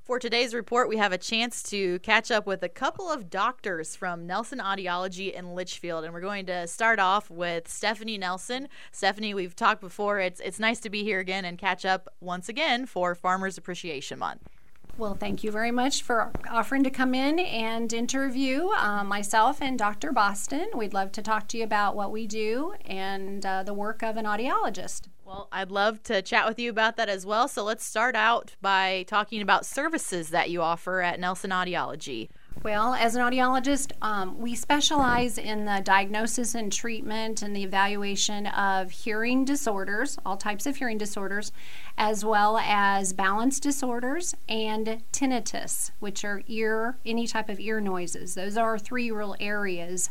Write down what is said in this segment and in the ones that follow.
For today's report, we have a chance to catch up with a couple of doctors from Nelson Audiology in Litchfield, and we're going to start off with Stephanie Nelson. Stephanie, we've talked before. It's nice to be here again and catch up once again for Farmers Appreciation Month. Well, thank you very much for offering to come in and interview myself and Dr. Boston. We'd love to talk to you about what we do and the work of an audiologist. Well, I'd love to chat with you about that as well. So let's start out by talking about services that you offer at Nelson Audiology. Well, as an audiologist, we specialize in the diagnosis and treatment and the evaluation of hearing disorders, all types of hearing disorders, as well as balance disorders and tinnitus, which are any type of ear noises. Those are our three real areas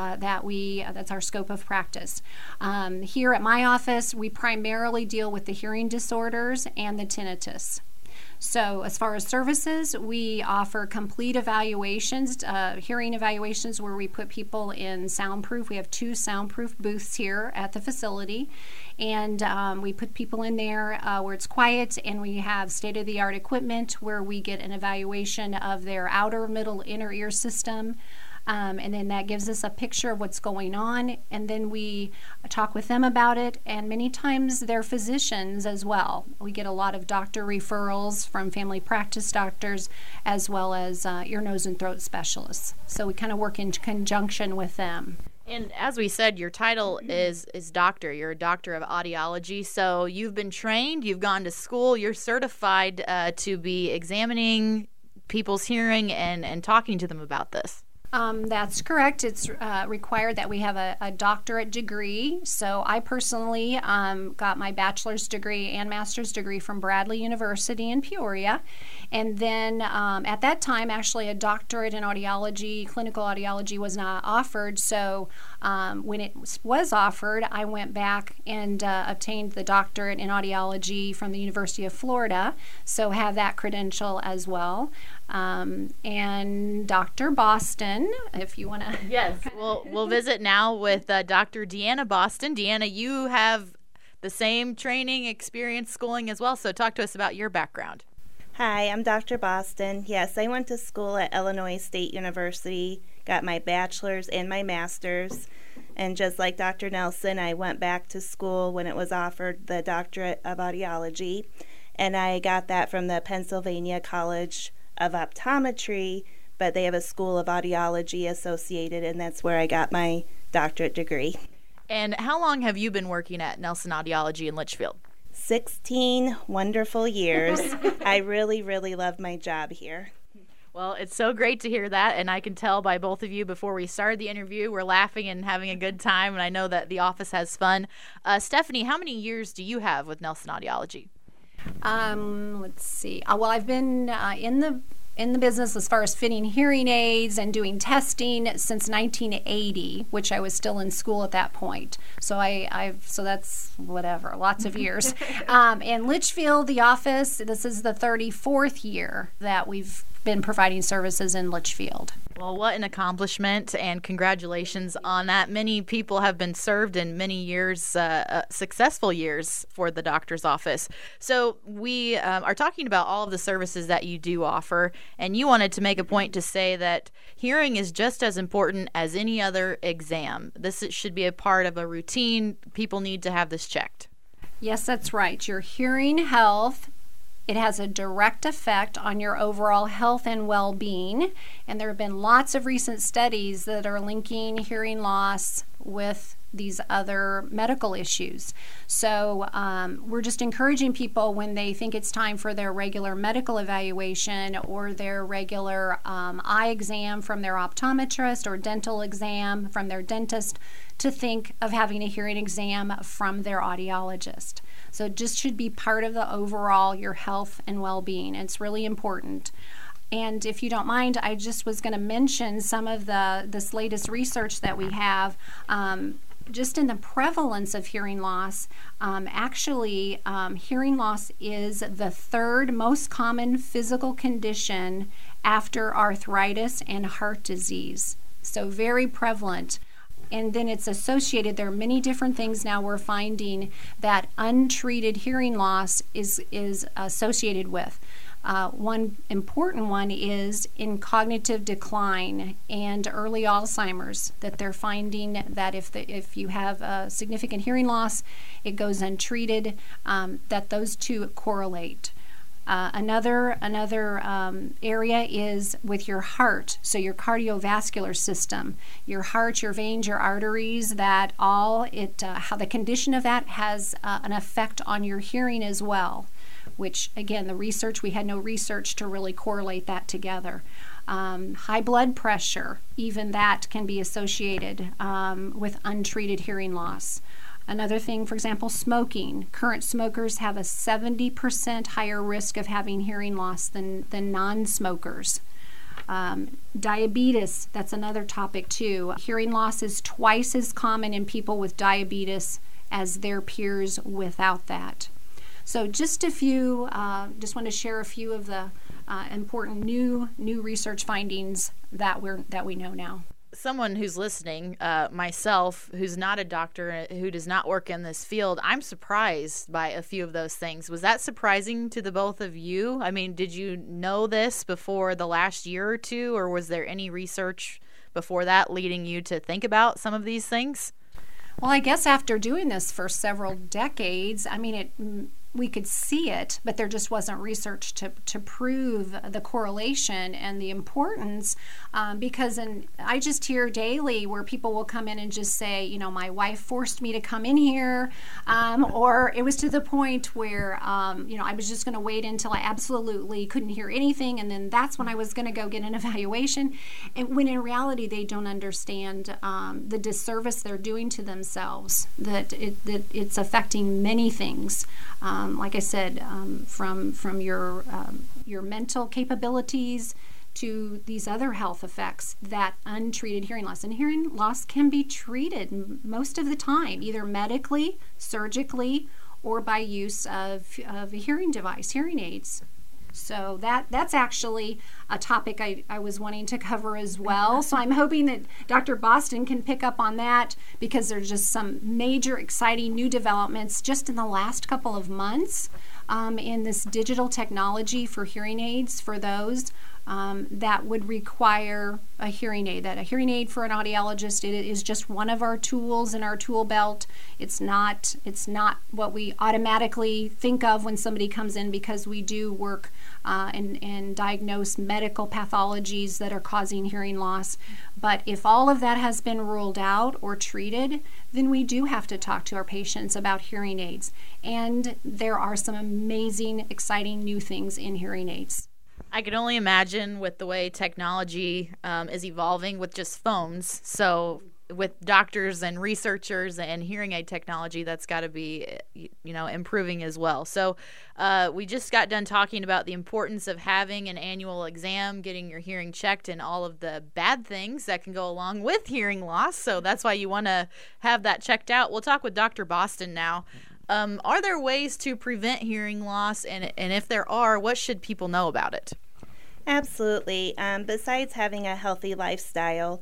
that's our scope of practice. Here at my office, we primarily deal with the hearing disorders and the tinnitus. So as far as services, we offer complete evaluations, hearing evaluations where we put people in soundproof. We have 2 soundproof booths here at the facility, and we put people in there where it's quiet, and we have state-of-the-art equipment where we get an evaluation of their outer, middle, inner ear system. And then that gives us a picture of what's going on, and then we talk with them about it, and many times they're physicians as well. We get a lot of doctor referrals from family practice doctors as well as ear, nose, and throat specialists. So we kind of work in conjunction with them. And as we said, your title is doctor. You're a doctor of audiology. So you've been trained, you've gone to school, you're certified to be examining people's hearing and talking to them about this. That's correct. It's required that we have a doctorate degree. So I personally got my bachelor's degree and master's degree from Bradley University in Peoria. And then at that time, actually, a doctorate in audiology, clinical audiology, was not offered. So when it was offered, I went back and obtained the doctorate in audiology from the University of Florida. So have that credential as well. And Dr. Boston, if you want to. Yes, we'll visit now with Dr. Deanna Boston. Deanna, you have the same training, experience, schooling as well, so talk to us about your background. Hi, I'm Dr. Boston. Yes, I went to school at Illinois State University, got my bachelor's and my master's, and just like Dr. Nelson, I went back to school when it was offered the doctorate of audiology, and I got that from the Pennsylvania College of Optometry, but they have a school of audiology associated, and that's where I got my doctorate degree. And how long have you been working at Nelson Audiology in Litchfield? 16 wonderful years. I really, really love my job here. Well, it's so great to hear that, and I can tell by both of you before we started the interview, we're laughing and having a good time, and I know that the office has fun. Stephanie, how many years do you have with Nelson Audiology? Let's see. Well, I've been in the business as far as fitting hearing aids and doing testing since 1980, which I was still in school at that point. So so that's whatever, lots of years. In Litchfield, the office, this is the 34th year that we've been providing services in Litchfield. Well, what an accomplishment, and congratulations on that. Many people have been served in many years, successful years for the doctor's office. So we are talking about all of the services that you do offer, and you wanted to make a point to say that hearing is just as important as any other exam. This should be a part of a routine. People need to have this checked. Yes, that's right. Your hearing health, it has a direct effect on your overall health and well-being, and there have been lots of recent studies that are linking hearing loss with these other medical issues. So we're just encouraging people when they think it's time for their regular medical evaluation or their regular eye exam from their optometrist or dental exam from their dentist to think of having a hearing exam from their audiologist. So it just should be part of the overall your health and well-being. It's really important. And if you don't mind, I just was going to mention some of this latest research that we have just in the prevalence of hearing loss. Hearing loss is the third most common physical condition after arthritis and heart disease. So very prevalent. And then it's associated, there are many different things now we're finding that untreated hearing loss is associated with. One important one is in cognitive decline and early Alzheimer's, that they're finding that if you have a significant hearing loss, it goes untreated, that those two correlate. Another area is with your heart, so your cardiovascular system, your heart, your veins, your arteries, that all how the condition of that has an effect on your hearing as well. Which again, we had no research to really correlate that together. High blood pressure, even that can be associated with untreated hearing loss. Another thing, for example, smoking. Current smokers have a 70% higher risk of having hearing loss than non-smokers. Diabetes, that's another topic too. Hearing loss is twice as common in people with diabetes as their peers without that. So just a few, just want to share a few of the important new research findings that we know now. Someone who's listening, myself, who's not a doctor, who does not work in this field, I'm surprised by a few of those things. Was that surprising to the both of you? I mean, did you know this before the last year or two, or was there any research before that leading you to think about some of these things? Well, I guess after doing this for several decades, I mean, we could see it, but there just wasn't research to prove the correlation and the importance, because I just hear daily where people will come in and just say, you know, my wife forced me to come in here, or it was to the point where, you know, I was just going to wait until I absolutely couldn't hear anything, and then that's when I was going to go get an evaluation, and when in reality they don't understand the disservice they're doing to themselves, that it's affecting many things. Like I said, from your mental capabilities to these other health effects, that untreated hearing loss. And hearing loss can be treated most of the time, either medically, surgically, or by use of a hearing device, hearing aids. So that's actually a topic I was wanting to cover as well. So I'm hoping that Dr. Boston can pick up on that, because there's just some major exciting new developments just in the last couple of months in this digital technology for hearing aids, for those that would require a hearing aid. That a hearing aid for an audiologist, it is just one of our tools in our tool belt. It's not what we automatically think of when somebody comes in, because we do work and diagnose medical pathologies that are causing hearing loss. But if all of that has been ruled out or treated, then we do have to talk to our patients about hearing aids. And there are some amazing, exciting new things in hearing aids. I can only imagine with the way technology is evolving with just phones. So with doctors and researchers and hearing aid technology, that's got to be, improving as well. So we just got done talking about the importance of having an annual exam, getting your hearing checked, and all of the bad things that can go along with hearing loss. So that's why you want to have that checked out. We'll talk with Dr. Boston now. Are there ways to prevent hearing loss? And if there are, what should people know about it? Absolutely. Besides having a healthy lifestyle,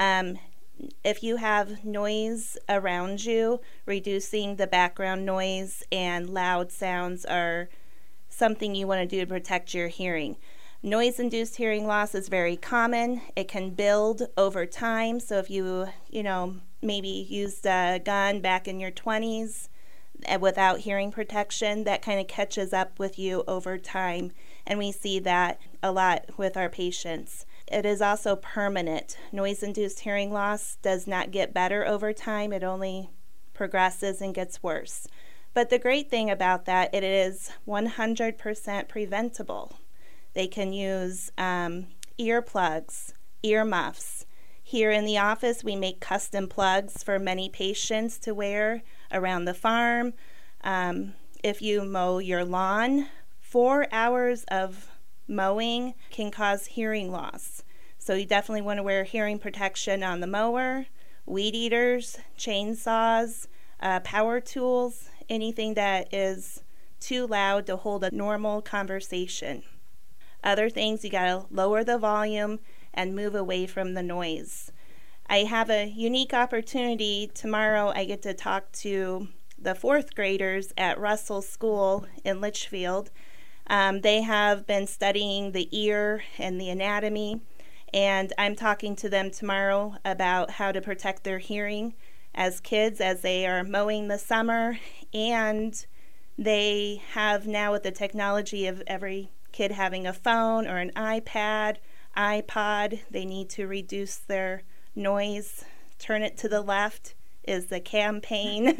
if you have noise around you, reducing the background noise and loud sounds are something you want to do to protect your hearing. Noise-induced hearing loss is very common. It can build over time. So if you maybe used a gun back in your 20s without hearing protection, that kind of catches up with you over time. And we see that a lot with our patients. It is also permanent. Noise-induced hearing loss does not get better over time. It only progresses and gets worse. But the great thing about that, it is 100% preventable. They can use earplugs, earmuffs. Here in the office, we make custom plugs for many patients to wear around the farm. If you mow your lawn, 4 hours of mowing can cause hearing loss. So you definitely want to wear hearing protection on the mower, weed eaters, chainsaws, power tools, anything that is too loud to hold a normal conversation. Other things, you got to lower the volume and move away from the noise. I have a unique opportunity. Tomorrow I get to talk to the 4th graders at Russell School in Litchfield. They have been studying the ear and the anatomy, and I'm talking to them tomorrow about how to protect their hearing as kids as they are mowing the summer. And they have now, with the technology of every kid having a phone or an iPad, iPod, they need to reduce their noise. Turn it to the left is the campaign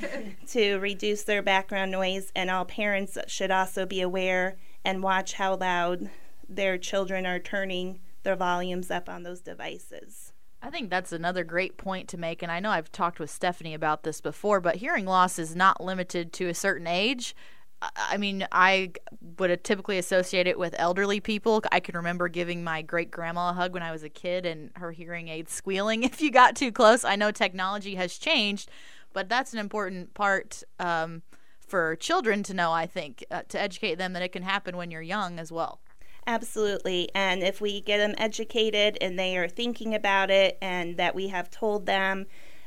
to reduce their background noise, and all parents should also be aware and watch how loud their children are turning their volumes up on those devices. I think that's another great point to make, and I know I've talked with Stephanie about this before, but hearing loss is not limited to a certain age. I mean, I would typically associate it with elderly people. I can remember giving my great-grandma a hug when I was a kid and her hearing aid squealing if you got too close. I know technology has changed, but that's an important part for children to know, I think, to educate them that it can happen when you're young as well. Absolutely. And if we get them educated and they are thinking about it and that we have told them,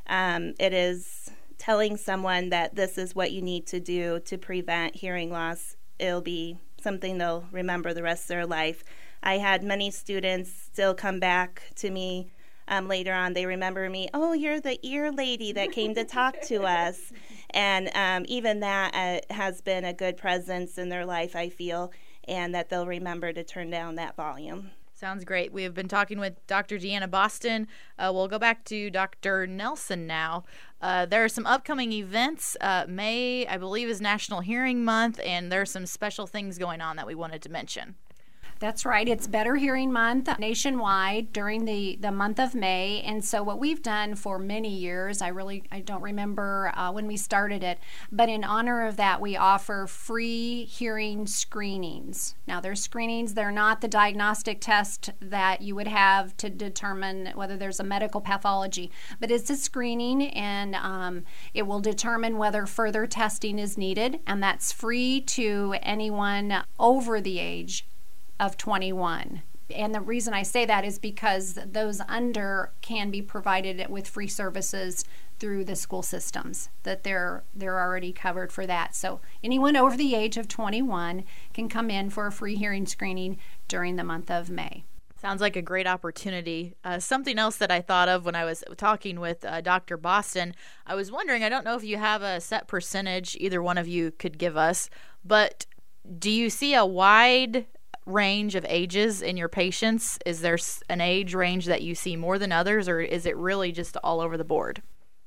it is telling someone that this is what you need to do to prevent hearing loss. It'll be something they'll remember the rest of their life. I had many students still come back to me later on. They remember me, oh, you're the ear lady that came to talk to us. And even that has been a good presence in their life, I feel, and that they'll remember to turn down that volume. Sounds great. We have been talking with Dr. Deanna Boston. We'll go back to Dr. Nelson now. There are some upcoming events. May, I believe, is National Hearing Month, and there are some special things going on that we wanted to mention. That's right. It's Better Hearing Month nationwide during the month of May. And so what we've done for many years, I don't remember when we started it, but in honor of that, we offer free hearing screenings. Now, they're screenings. They're not the diagnostic test that you would have to determine whether there's a medical pathology, but it's a screening, and it will determine whether further testing is needed, and that's free to anyone over the age of 21. And the reason I say that is because those under can be provided with free services through the school systems, that they're already covered for that. So anyone over the age of 21 can come in for a free hearing screening during the month of May. Sounds like a great opportunity. Something else that I thought of when I was talking with Dr. Boston, I was wondering, I don't know if you have a set percentage either one of you could give us, but do you see a wide range of ages in your patients? Is there an age range that you see more than others, or is it really just all over the board?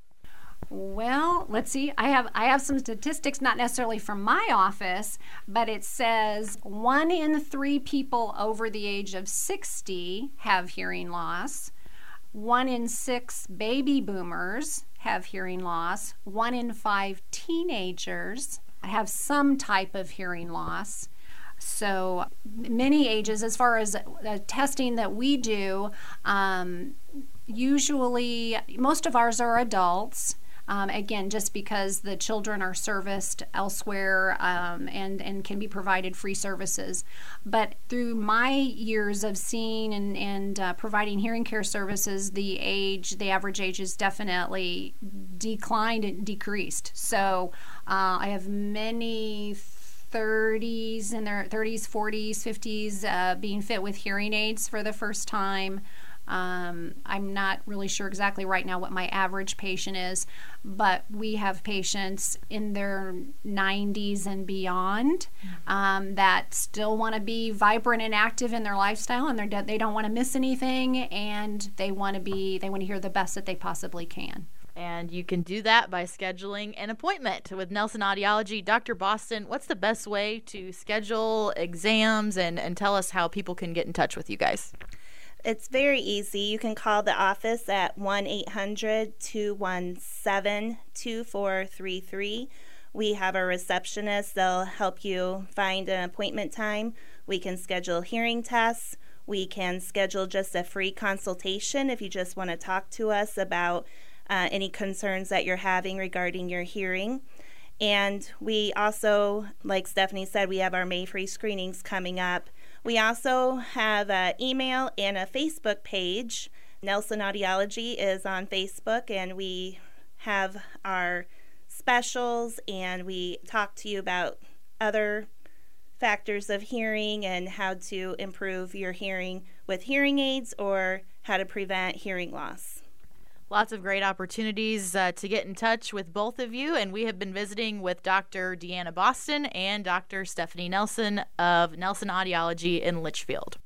Well, let's see. I have some statistics, not necessarily from my office, but it says 1 in 3 people over the age of 60 have hearing loss. 1 in 6 baby boomers have hearing loss. 1 in 5 teenagers have some type of hearing loss. So many ages. As far as the testing that we do, usually most of ours are adults. Again, just because the children are serviced elsewhere and can be provided free services. But through my years of seeing and providing hearing care services, the average age is definitely declined and decreased. So I have many 30s, in their 30s, 40s, 50s being fit with hearing aids for the first time. I'm not really sure exactly right now what my average patient is, but we have patients in their 90s and beyond that still want to be vibrant and active in their lifestyle, and they don't want to miss anything, and they want to hear the best that they possibly can. And you can do that by scheduling an appointment with Nelson Audiology. Dr. Boston, what's the best way to schedule exams and tell us how people can get in touch with you guys? It's very easy. You can call the office at 1-800-217-2433. We have a receptionist. They'll help you find an appointment time. We can schedule hearing tests. We can schedule just a free consultation if you just want to talk to us about any concerns that you're having regarding your hearing. And we also, like Stephanie said, we have our May free screenings coming up. We also have an email and a Facebook page. Nelson Audiology is on Facebook, and we have our specials, and we talk to you about other factors of hearing and how to improve your hearing with hearing aids or how to prevent hearing loss. Lots of great opportunities to get in touch with both of you, and we have been visiting with Dr. Deanna Boston and Dr. Stephanie Nelson of Nelson Audiology in Litchfield.